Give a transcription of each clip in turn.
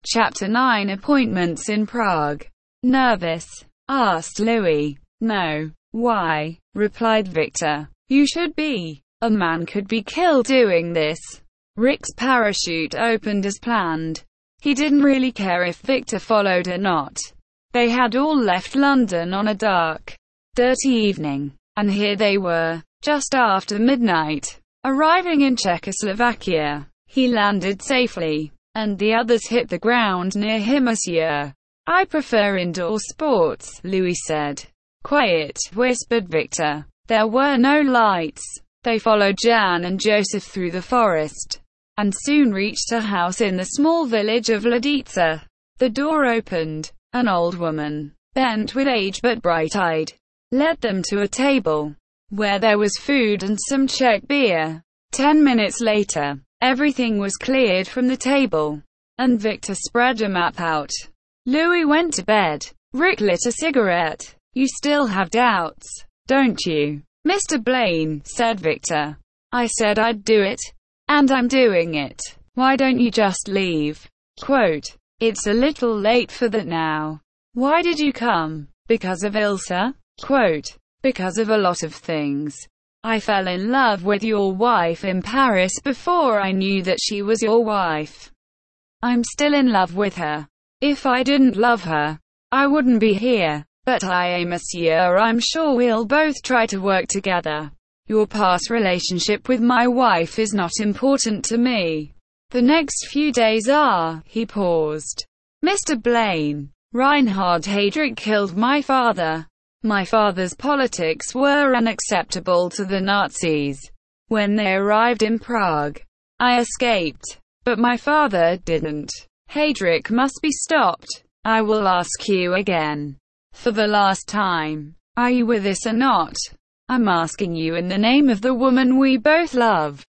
Chapter 9 Appointments in Prague. Nervous? Asked Louis. No. Why? Replied Victor. You should be. A man could be killed doing this. Rick's parachute opened as planned. He didn't really care if Victor followed or not. They had all left London on a dark, dirty evening. And here they were, just after midnight, arriving in Czechoslovakia. He landed safely, and the others hit the ground near him. Monsieur, I prefer indoor sports, Louis said. Quiet, whispered Victor. There were no lights. They followed Jan and Joseph through the forest, and soon reached a house in the small village of Lidice. The door opened. An old woman, bent with age but bright-eyed, led them to a table, where there was food and some Czech beer. 10 minutes later, everything was cleared from the table, and Victor spread a map out. Louis went to bed. Rick lit a cigarette. You still have doubts, don't you, Mr. Blaine, said Victor. I said I'd do it, and I'm doing it. Why don't you just leave? Quote, it's a little late for that now. Why did you come? Because of Ilsa? Quote, because of a lot of things. I fell in love with your wife in Paris before I knew that she was your wife. I'm still in love with her. If I didn't love her, I wouldn't be here. But monsieur, I'm sure we'll both try to work together. Your past relationship with my wife is not important to me. The next few days are. He paused. Mr. Blaine, Reinhard Heydrich killed my father. My father's politics were unacceptable to the Nazis. When they arrived in Prague, I escaped. But my father didn't. Heydrich must be stopped. I will ask you again, for the last time, are you with us or not? I'm asking you in the name of the woman we both love.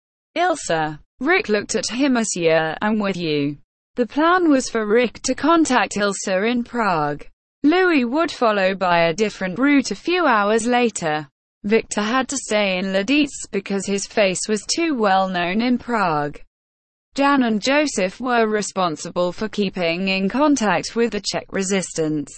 Ilsa. Rick looked at him. Monsieur, I'm with you. The plan was for Rick to contact Ilsa in Prague. Louis would follow by a different route a few hours later. Victor had to stay in Lidice because his face was too well known in Prague. Jan and Joseph were responsible for keeping in contact with the Czech resistance.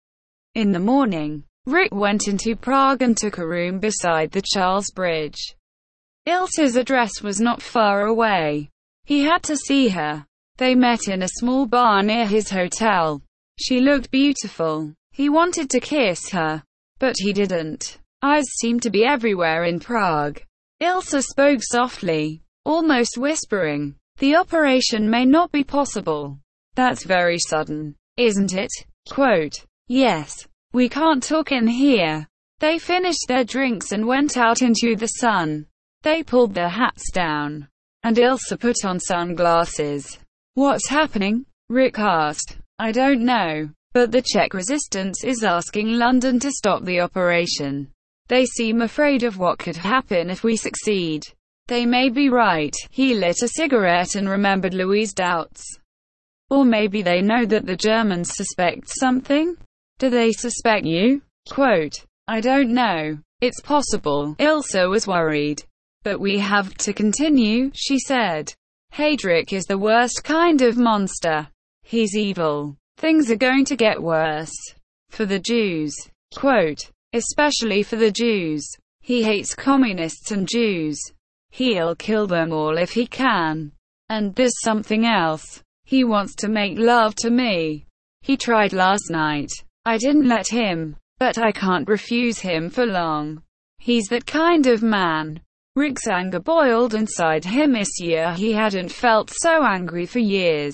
In the morning, Rick went into Prague and took a room beside the Charles Bridge. Ilsa's address was not far away. He had to see her. They met in a small bar near his hotel. She looked beautiful. He wanted to kiss her, but he didn't. Eyes seemed to be everywhere in Prague. Ilsa spoke softly, almost whispering. The operation may not be possible. That's very sudden, isn't it? Quote, yes. We can't talk in here. They finished their drinks and went out into the sun. They pulled their hats down, and Ilsa put on sunglasses. What's happening? Rick asked. I don't know, but the Czech resistance is asking London to stop the operation. They seem afraid of what could happen if we succeed. They may be right. He lit a cigarette and remembered Louis' doubts. Or maybe they know that the Germans suspect something? Do they suspect you? Quote, I don't know. It's possible. Ilsa was worried. But we have to continue, she said. Heydrich is the worst kind of monster. He's evil. Things are going to get worse. For the Jews. Quote, especially for the Jews. He hates communists and Jews. He'll kill them all if he can. And there's something else. He wants to make love to me. He tried last night. I didn't let him. But I can't refuse him for long. He's that kind of man. Rick's anger boiled inside him. Monsieur, he hadn't felt so angry for years.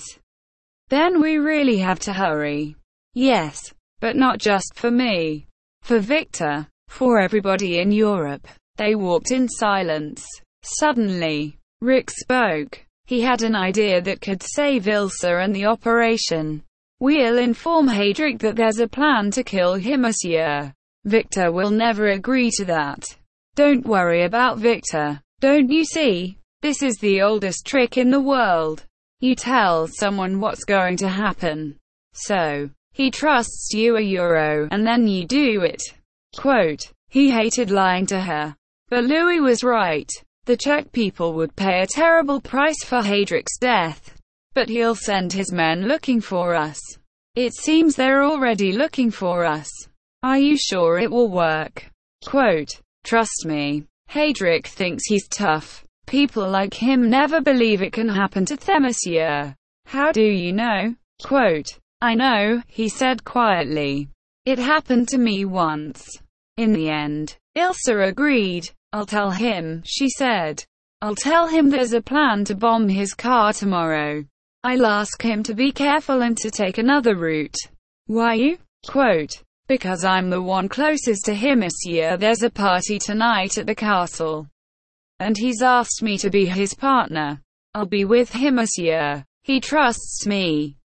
Then we really have to hurry. Yes, but not just for me. For Victor. For everybody in Europe. They walked in silence. Suddenly, Rick spoke. He had an idea that could save Ilsa and the operation. We'll inform Heydrich that there's a plan to kill him. Monsieur. Victor will never agree to that. Don't worry about Victor. Don't you see? This is the oldest trick in the world. You tell someone what's going to happen. So, he trusts you and then you do it. Quote, he hated lying to her. But Louis was right. The Czech people would pay a terrible price for Heydrich's death. but he'll send his men looking for us. It seems they're already looking for us. Are you sure it will work? Quote, trust me. Heydrich thinks he's tough. People like him never believe it can happen to them, monsieur. How do you know? Quote, I know, he said quietly. It happened to me once. In the end, Ilse agreed. I'll tell him, she said. I'll tell him there's a plan to bomb his car tomorrow. I'll ask him to be careful and to take another route. Why you? Quote, because I'm the one closest to him, monsieur. There's a party tonight at the castle, and he's asked me to be his partner. I'll be with him, monsieur. He trusts me.